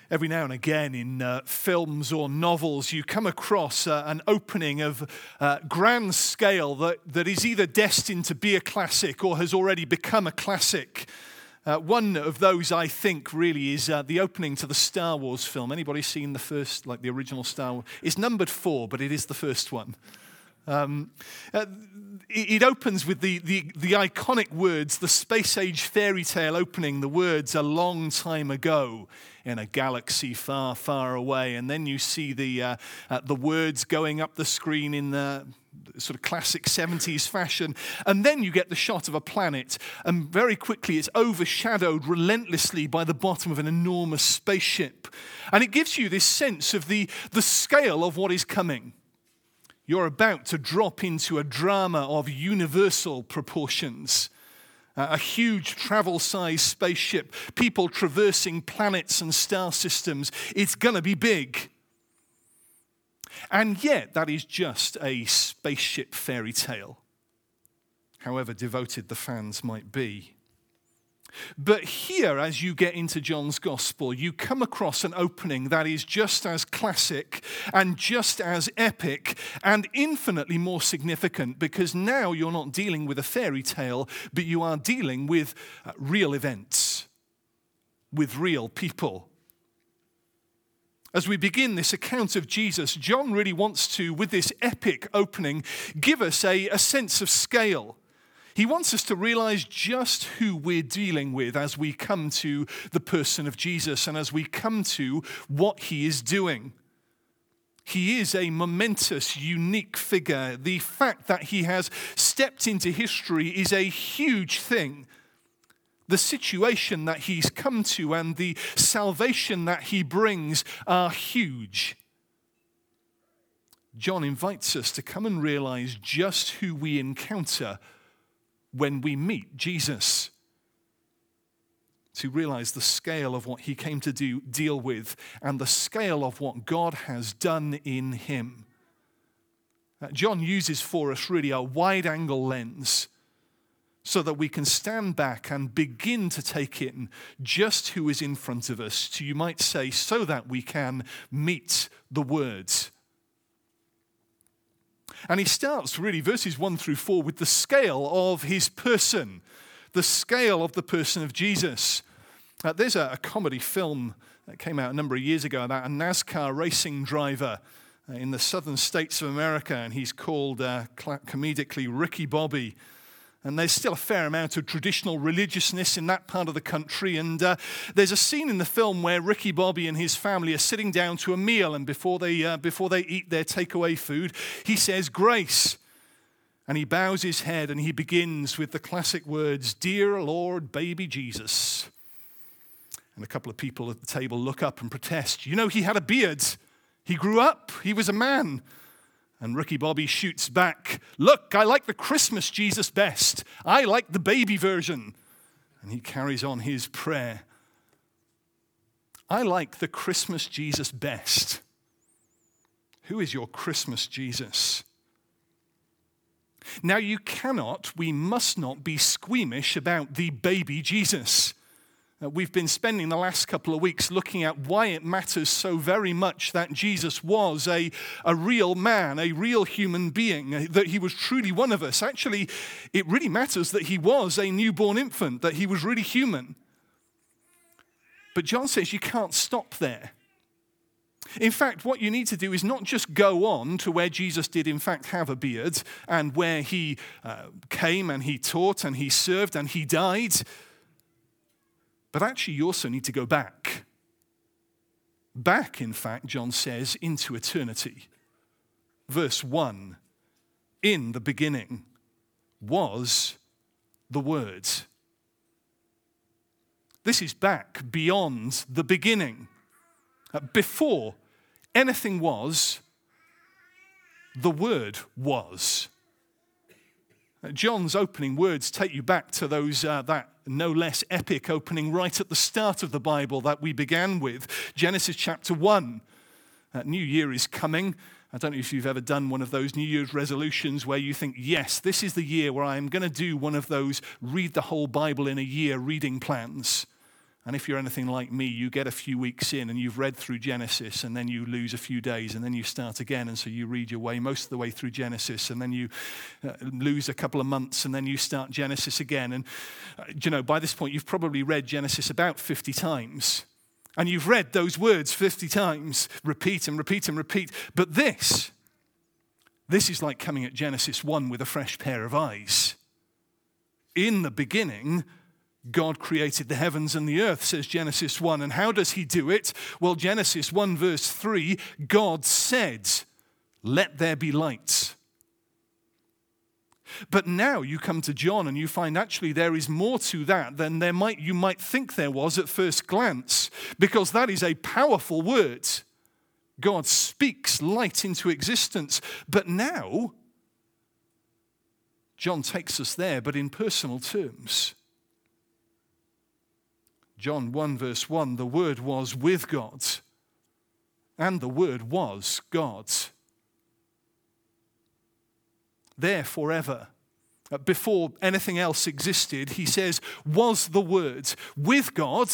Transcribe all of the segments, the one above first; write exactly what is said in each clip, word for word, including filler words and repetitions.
Every now and again in uh, films or novels, you come across uh, an opening of uh, grand scale that, that is either destined to be a classic or has already become a classic. Uh, one of those, I think, really is uh, the opening to the Star Wars film. Anybody seen the first, like the original Star Wars? It's numbered four, but it is the first one. Um, uh, it, it opens with the, the, the iconic words, the space-age fairy tale opening, the words, "a long time ago in a galaxy far, far away." And then you see the, uh, uh, the words going up the screen in the sort of classic seventies fashion. And then you get the shot of a planet, and very quickly it's overshadowed relentlessly by the bottom of an enormous spaceship. And it gives you this sense of the, the scale of what is coming. You're about to drop into a drama of universal proportions. Uh, a huge travel-sized spaceship, people traversing planets and star systems. It's going to be big. And yet, that is just a spaceship fairy tale, however devoted the fans might be. But here, as you get into John's Gospel, you come across an opening that is just as classic and just as epic and infinitely more significant, because now you're not dealing with a fairy tale, but you are dealing with uh, real events, with real people. As we begin this account of Jesus, John really wants to, with this epic opening, give us a, a sense of scale. He wants us to realize just who we're dealing with as we come to the person of Jesus and as we come to what he is doing. He is a momentous, unique figure. The fact that he has stepped into history is a huge thing. The situation that he's come to and the salvation that he brings are huge. John invites us to come and realize just who we encounter when we meet Jesus, to realize the scale of what he came to do, deal with, and the scale of what God has done in him. Uh, John uses for us really a wide-angle lens so that we can stand back and begin to take in just who is in front of us, to, you might say, so that we can meet the words. And he starts really verses one through four with the scale of his person, the scale of the person of Jesus. Uh, there's a, a comedy film that came out a number of years ago about a NASCAR racing driver uh, in the southern states of America, and he's called uh, comedically Ricky Bobby. And there's still a fair amount of traditional religiousness in that part of the country. And uh, there's a scene in the film where Ricky Bobby and his family are sitting down to a meal. And before they uh, before they eat their takeaway food, he says, "Grace." And he bows his head and he begins with the classic words, "Dear Lord, baby Jesus." And a couple of people at the table look up and protest. "You know, he had a beard. He grew up. He was a man." And Ricky Bobby shoots back, "Look, I like the Christmas Jesus best. I like the baby version." And he carries on his prayer. I like the Christmas Jesus best. Who is your Christmas Jesus? Now, you cannot, we must not be squeamish about the baby Jesus. Uh, we've been spending the last couple of weeks looking at why it matters so very much that Jesus was a, a real man, a real human being, uh, that he was truly one of us. Actually, it really matters that he was a newborn infant, that he was really human. But John says you can't stop there. In fact, what you need to do is not just go on to where Jesus did in fact have a beard and where he uh, came and he taught and he served and he died. But actually, you also need to go back. Back, in fact, John says, into eternity. Verse one, in the beginning was the Word. This is back beyond the beginning. Before anything was, the Word was. John's opening words take you back to those uh, that no less epic opening right at the start of the Bible that we began with, Genesis chapter one. Uh, New Year is coming. I don't know if you've ever done one of those New Year's resolutions where you think, yes, this is the year where I'm going to do one of those read the whole Bible in a year reading plans. And if you're anything like me, you get a few weeks in and you've read through Genesis and then you lose a few days and then you start again. And so you read your way most of the way through Genesis and then you uh, lose a couple of months and then you start Genesis again. And, uh, you know, by this point, you've probably read Genesis about fifty times. And you've read those words fifty times, repeat and repeat and repeat. But this, this is like coming at Genesis one with a fresh pair of eyes. In the beginning, God created the heavens and the earth, says Genesis one. And how does he do it? Well, Genesis one verse three, God said, let there be light. But now you come to John and you find actually there is more to that than there might you might think there was at first glance, because that is a powerful word. God speaks light into existence. But now, John takes us there, but in personal terms. John one verse one, the Word was with God, and the Word was God. There forever, before anything else existed, he says, was the Word with God,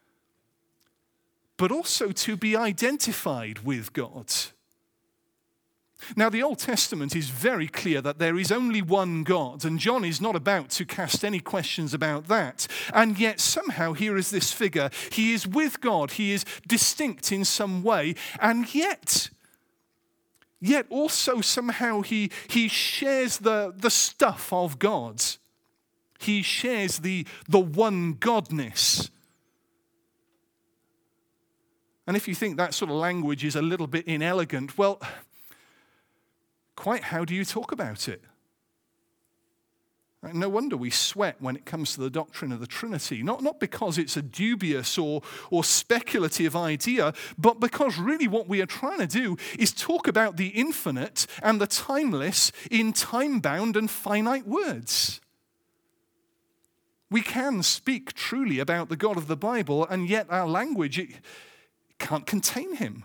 but also to be identified with God. Now, the Old Testament is very clear that there is only one God, and John is not about to cast any questions about that. And yet, somehow, here is this figure. He is with God. He is distinct in some way, and yet, yet also somehow he, he shares the, the stuff of God. He shares the, the one Godness. And if you think that sort of language is a little bit inelegant, well, quite how do you talk about it? No wonder we sweat when it comes to the doctrine of the Trinity. Not, not because it's a dubious or, or speculative idea, but because really what we are trying to do is talk about the infinite and the timeless in time-bound and finite words. We can speak truly about the God of the Bible, and yet our language, it can't contain him.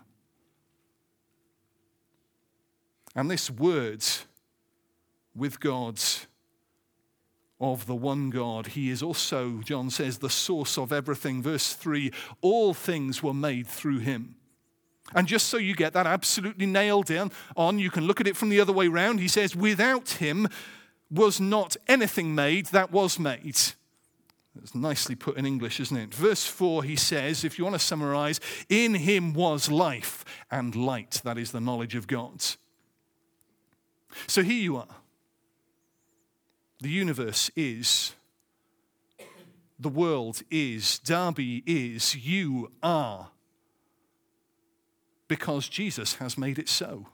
And this word with God, of the one God, he is also, John says, the source of everything. Verse three, all things were made through him. And just so you get that absolutely nailed down on, you can look at it from the other way around. He says, without him was not anything made that was made. That's nicely put in English, isn't it? Verse four, he says, if you want to summarize, in him was life and light. That is the knowledge of God. So here you are. The universe is. The world is. Derby is. You are. Because Jesus has made it so.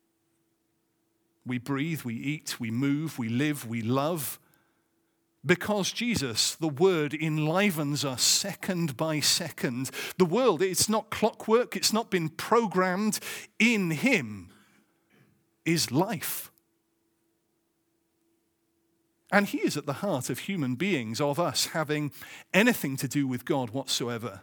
We breathe, we eat, we move, we live, we love. Because Jesus, the Word, enlivens us second by second. The world, it's not clockwork, it's not been programmed. In him is life. And he is at the heart of human beings, of us having anything to do with God whatsoever.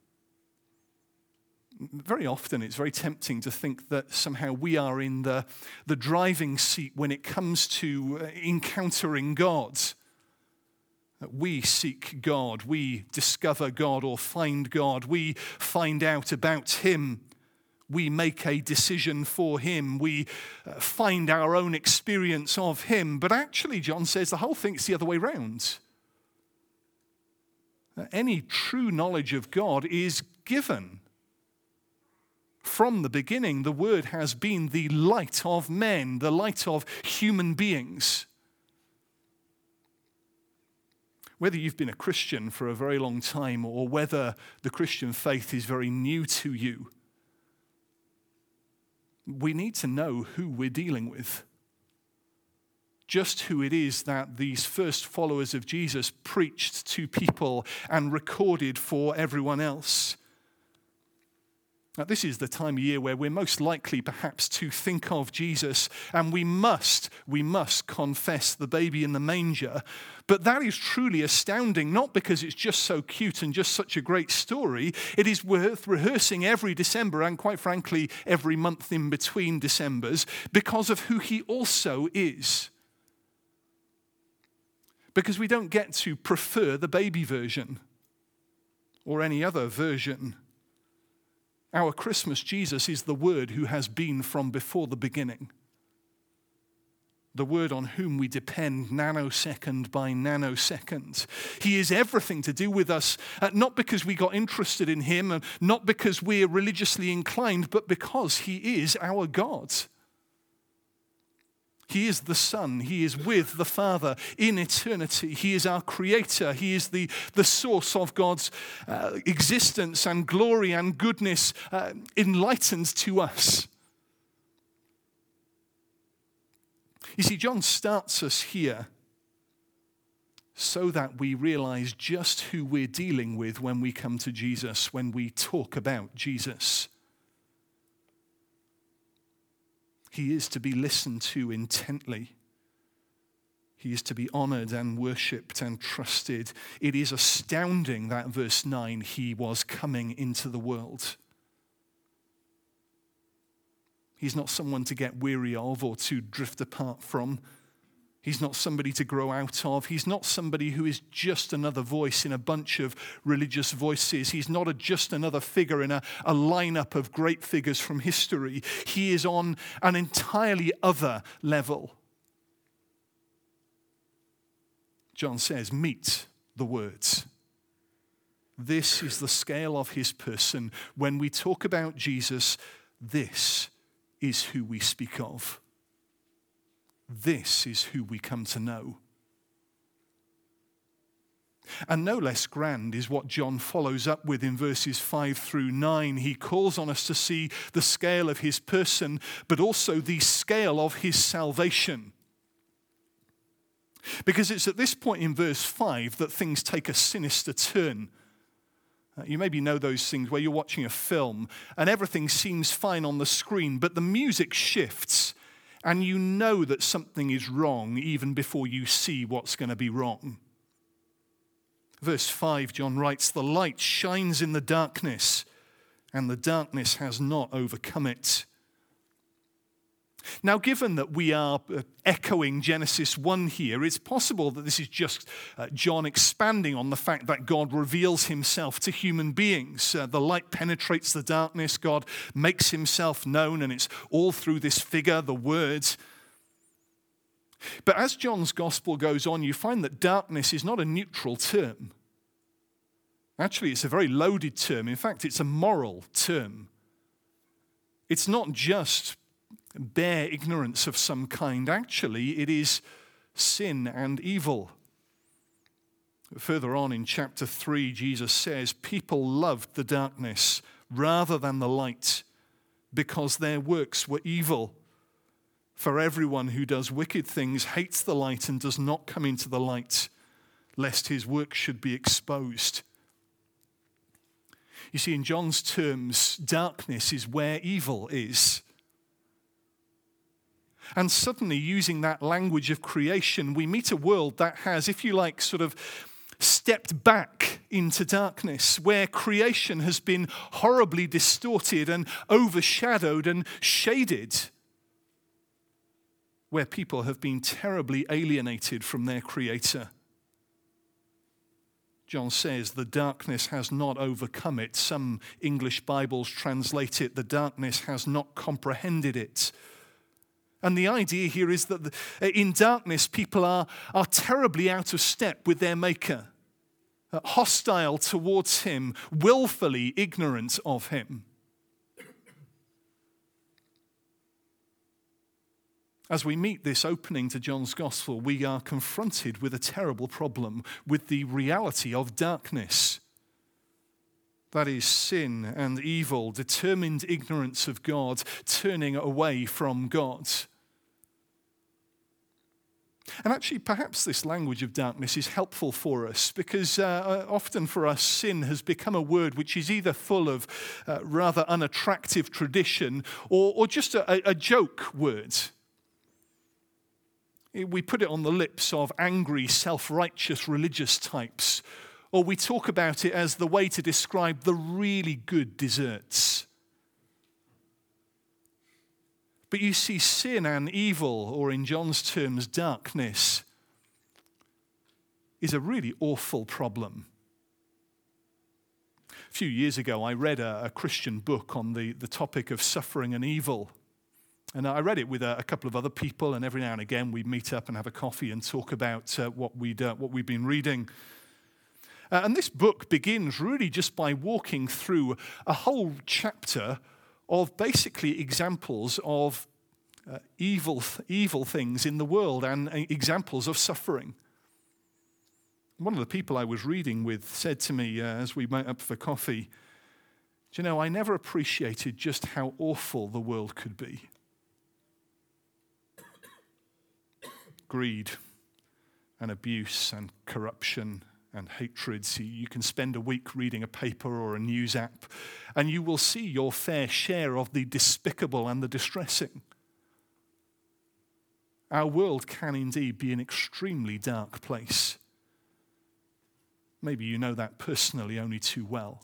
Very often it's very tempting to think that somehow we are in the, the driving seat when it comes to encountering God. That we seek God, we discover God or find God, we find out about him. We make a decision for him. We uh, find our own experience of him. But actually, John says the whole thing's the other way around. Any true knowledge of God is given. From the beginning, the Word has been the light of men, the light of human beings. Whether you've been a Christian for a very long time or whether the Christian faith is very new to you, we need to know who we're dealing with. Just who it is that these first followers of Jesus preached to people and recorded for everyone else. Now, this is the time of year where we're most likely perhaps to think of Jesus, and we must, we must confess the baby in the manger. But that is truly astounding, not because it's just so cute and just such a great story. It is worth rehearsing every December, and quite frankly, every month in between Decembers, because of who he also is. Because we don't get to prefer the baby version. or any other version. Our Christmas Jesus is the Word who has been from before the beginning. The Word on whom we depend nanosecond by nanosecond. He is everything to do with us, uh, not because we got interested in him, and not because we're religiously inclined, but because he is our God. He is the Son. He is with the Father in eternity. He is our Creator. He is the, the source of God's uh, existence and glory and goodness uh, enlightened to us. You see, John starts us here so that we realize just who we're dealing with when we come to Jesus, when we talk about Jesus. He is to be listened to intently. He is to be honored and worshipped and trusted. It is astounding that verse nine, he was coming into the world. He's not someone to get weary of or to drift apart from. He's not somebody to grow out of. He's not somebody who is just another voice in a bunch of religious voices. He's not a, just another figure in a, a lineup of great figures from history. He is on an entirely other level. John says, meet the words. This is the scale of his person. When we talk about Jesus, this is who we speak of. This is who we come to know. And no less grand is what John follows up with in verses five through nine. He calls on us to see the scale of his person, but also the scale of his salvation. Because it's at this point in verse five that things take a sinister turn. Uh, you maybe know those things where you're watching a film and everything seems fine on the screen, but the music shifts and you know that something is wrong even before you see what's going to be wrong. Verse five, John writes, "The light shines in the darkness, and the darkness has not overcome it." Now, given that we are echoing Genesis one here, it's possible that this is just uh, John expanding on the fact that God reveals himself to human beings. Uh, the light penetrates the darkness, God makes himself known, and it's all through this figure, the Word. But as John's gospel goes on, you find that darkness is not a neutral term. Actually, it's a very loaded term. In fact, it's a moral term. It's not just bare ignorance of some kind. Actually, it is sin and evil. Further on in chapter three, Jesus says, "People loved the darkness rather than the light because their works were evil. For everyone who does wicked things hates the light and does not come into the light, lest his work should be exposed." You see, in John's terms, darkness is where evil is. And suddenly, using that language of creation, we meet a world that has, if you like, sort of stepped back into darkness, where creation has been horribly distorted and overshadowed and shaded, where people have been terribly alienated from their Creator. John says, the darkness has not overcome it. Some English Bibles translate it, the darkness has not comprehended it. And the idea here is that in darkness, people are, are terribly out of step with their Maker, hostile towards him, willfully ignorant of him. As we meet this opening to John's Gospel, we are confronted with a terrible problem, with the reality of darkness. That is sin and evil, determined ignorance of God, turning away from God. And actually, perhaps this language of darkness is helpful for us because uh, often for us, sin has become a word which is either full of uh, rather unattractive tradition or, or just a, a joke word. We put it on the lips of angry, self-righteous religious types, or we talk about it as the way to describe the really good desserts. But you see, sin and evil, or in John's terms, darkness, is a really awful problem. A few years ago, I read a, a Christian book on the, the topic of suffering and evil. And I read it with a, a couple of other people, and every now and again we'd meet up and have a coffee and talk about uh, what, we'd, uh, what we've been reading. Uh, and this book begins really just by walking through a whole chapter of basically examples of uh, evil, evil things in the world and uh, examples of suffering. One of the people I was reading with said to me uh, as we met up for coffee, do you know, I never appreciated just how awful the world could be. Greed and abuse and corruption and hatred. See, you can spend a week reading a paper or a news app and you will see your fair share of the despicable and the distressing. Our world can indeed be an extremely dark place. Maybe you know that personally only too well.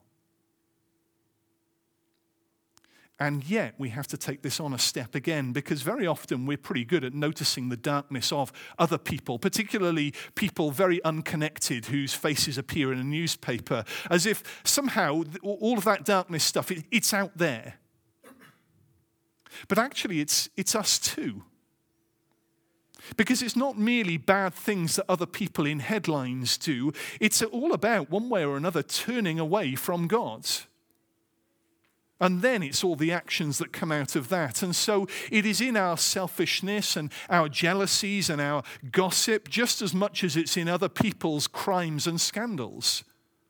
And yet we have to take this on a step again, because very often we're pretty good at noticing the darkness of other people, particularly people very unconnected whose faces appear in a newspaper, as if somehow all of that darkness stuff, it's out there. But actually it's, it's us too. Because it's not merely bad things that other people in headlines do. It's all about, one way or another, turning away from God. And then it's all the actions that come out of that. And so it is in our selfishness and our jealousies and our gossip just as much as it's in other people's crimes and scandals.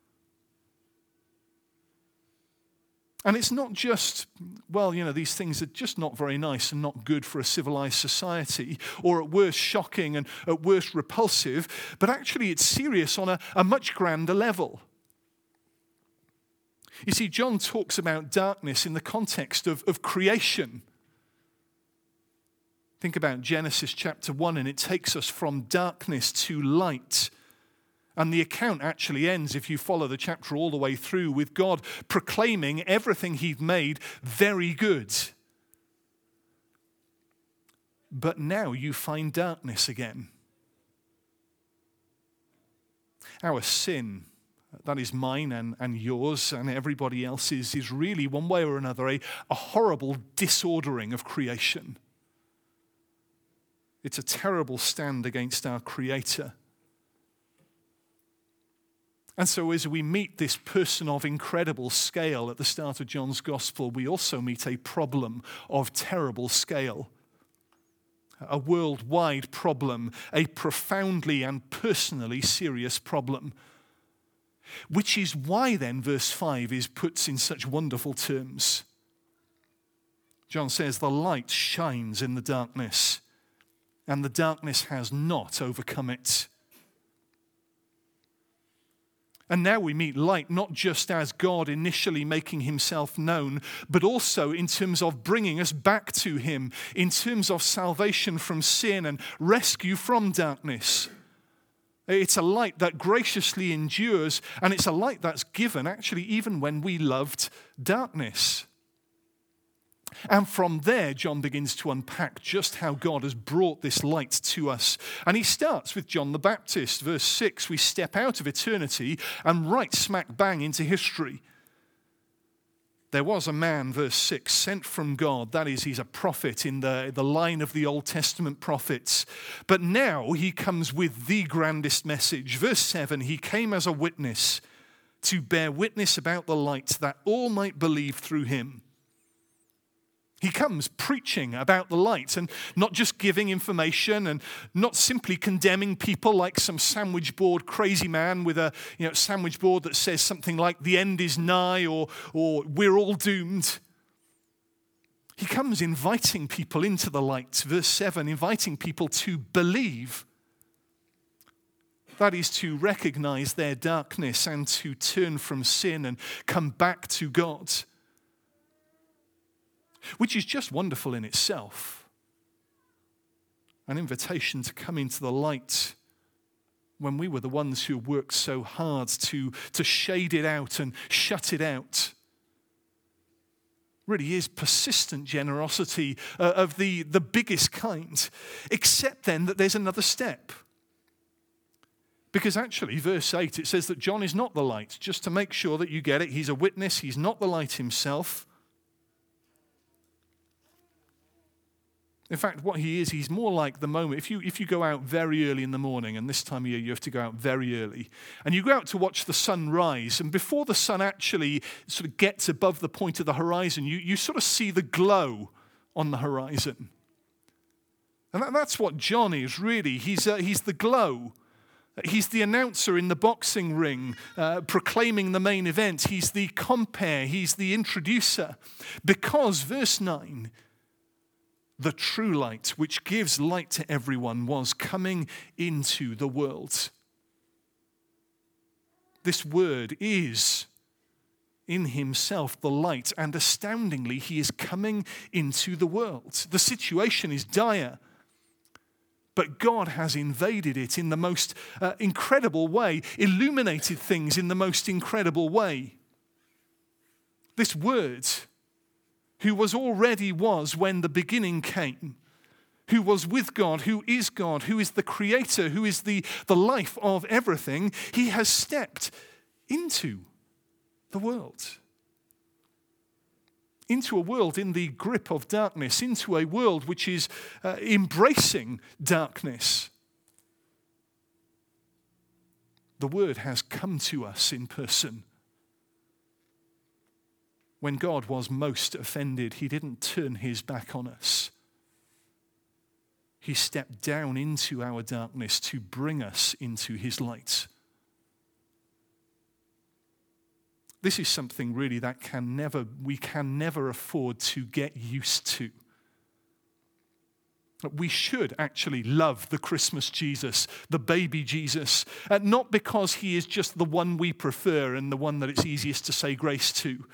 And it's not just, well, you know, these things are just not very nice and not good for a civilized society, or at worst shocking and at worst repulsive, but actually it's serious on a, a much grander level. You see, John talks about darkness in the context of, of creation. Think about Genesis chapter one, and it takes us from darkness to light. And the account actually ends, if you follow the chapter all the way through, with God proclaiming everything he'd made very good. But now you find darkness again. Our sin, that is mine and, and yours and everybody else's, is really one way or another a, a horrible disordering of creation. It's a terrible stand against our Creator. And so as we meet this person of incredible scale at the start of John's Gospel, we also meet a problem of terrible scale. A worldwide problem, a profoundly and personally serious problem. Which is why then verse five is put in such wonderful terms. John says, the light shines in the darkness, and the darkness has not overcome it. And now we meet light not just as God initially making himself known, but also in terms of bringing us back to him, in terms of salvation from sin and rescue from darkness. It's a light that graciously endures, and it's a light that's given actually even when we loved darkness. And from there, John begins to unpack just how God has brought this light to us. And he starts with John the Baptist. Verse six, we step out of eternity and right smack bang into history. There was a man, verse six, sent from God. That is, he's a prophet in the, the line of the Old Testament prophets. But now he comes with the grandest message. Verse seven, he came as a witness to bear witness about the light, that all might believe through him. He comes preaching about the light and not just giving information and not simply condemning people like some sandwich board crazy man with a you know, sandwich board that says something like the end is nigh or, or we're all doomed. He comes inviting people into the light. Verse seven, inviting people to believe. That is to recognize their darkness and to turn from sin and come back to God. Which is just wonderful in itself. An invitation to come into the light when we were the ones who worked so hard to, to shade it out and shut it out. Really is persistent generosity uh, of the, the biggest kind. Except then that there's another step. Because actually, verse eight, it says that John is not the light. Just to make sure that you get it, he's a witness. He's not the light himself. In fact, what he is, he's more like the moment. If you, if you go out very early in the morning, and this time of year you have to go out very early, and you go out to watch the sun rise, and before the sun actually sort of gets above the point of the horizon, you, you sort of see the glow on the horizon. And that, that's what John is, really. He's, uh, he's the glow. He's the announcer in the boxing ring, uh, proclaiming the main event. He's the compere. He's the introducer. Because, verse nine, the true light, which gives light to everyone, was coming into the world. This word is in himself the light, and astoundingly, he is coming into the world. The situation is dire, but God has invaded it in the most uh, incredible way, illuminated things in the most incredible way. This word, who was already was when the beginning came, who was with God, who is God, who is the creator, who is the, the life of everything, he has stepped into the world. Into a world in the grip of darkness, into a world which is uh, embracing darkness. The word has come to us in person. When God was most offended, he didn't turn his back on us. He stepped down into our darkness to bring us into his light. This is something really that can never, we can never afford to get used to. We should actually love the Christmas Jesus, the baby Jesus, uh, not because he is just the one we prefer and the one that it's easiest to say grace to,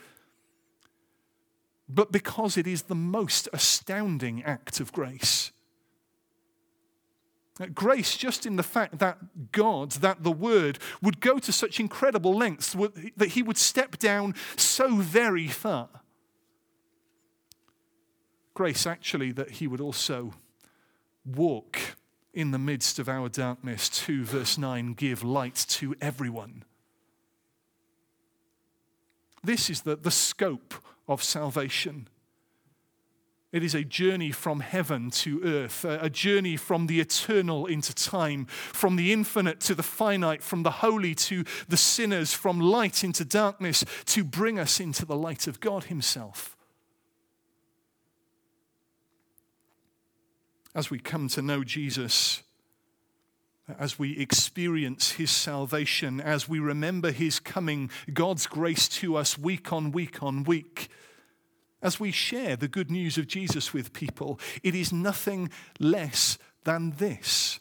but because it is the most astounding act of grace. Grace just in the fact that God, that the Word, would go to such incredible lengths that he would step down so very far. Grace actually that he would also walk in the midst of our darkness to, verse nine, give light to everyone. This is the, the scope of salvation. It is a journey from heaven to earth, a journey from the eternal into time, from the infinite to the finite, from the holy to the sinners, from light into darkness, to bring us into the light of God himself. As we come to know Jesus, as we experience his salvation, as we remember his coming, God's grace to us week on week on week, as we share the good news of Jesus with people, it is nothing less than this.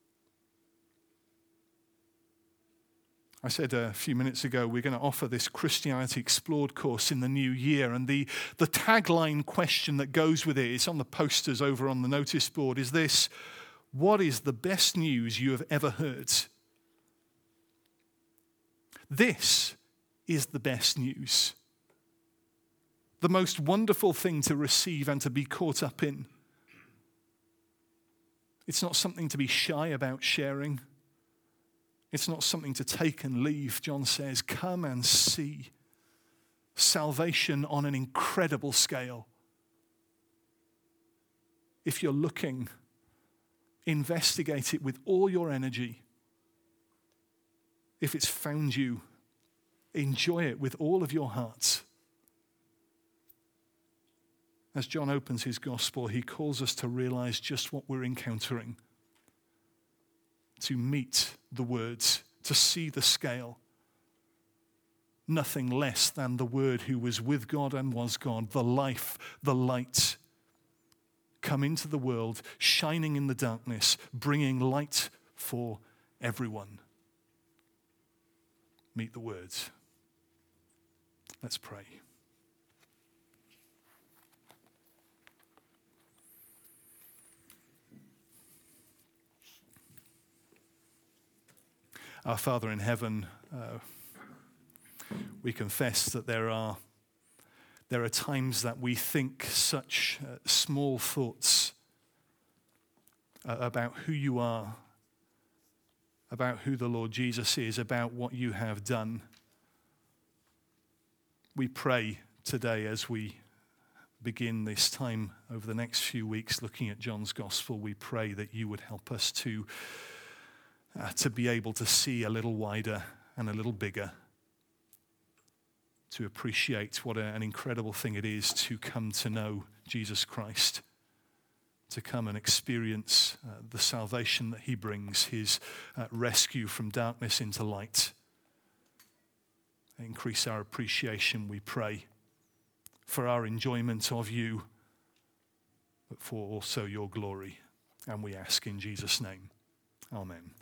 I said a few minutes ago, we're going to offer this Christianity Explored course in the new year, and the, the tagline question that goes with it, it's on the posters over on the notice board, is this: what is the best news you have ever heard? This is the best news. The most wonderful thing to receive and to be caught up in. It's not something to be shy about sharing. It's not something to take and leave. John says, come and see salvation on an incredible scale. If you're looking, investigate it with all your energy. If it's found you, enjoy it with all of your heart. As John opens his gospel, he calls us to realize just what we're encountering, to meet the words, to see the scale. Nothing less than the Word who was with God and was God, the life, the light, come into the world, shining in the darkness, bringing light for everyone. Meet the words. Let's pray. Our Father in heaven, uh, we confess that there are there are times that we think such uh, small thoughts uh, about who you are about who the Lord Jesus is, about what you have done. We pray today as we begin this time over the next few weeks looking at John's Gospel, we pray that you would help us to, uh, to be able to see a little wider and a little bigger, to appreciate what a, an incredible thing it is to come to know Jesus Christ, to come and experience uh, the salvation that he brings, his uh, rescue from darkness into light. Increase our appreciation, we pray, for our enjoyment of you, but for also your glory. And we ask in Jesus' name. Amen.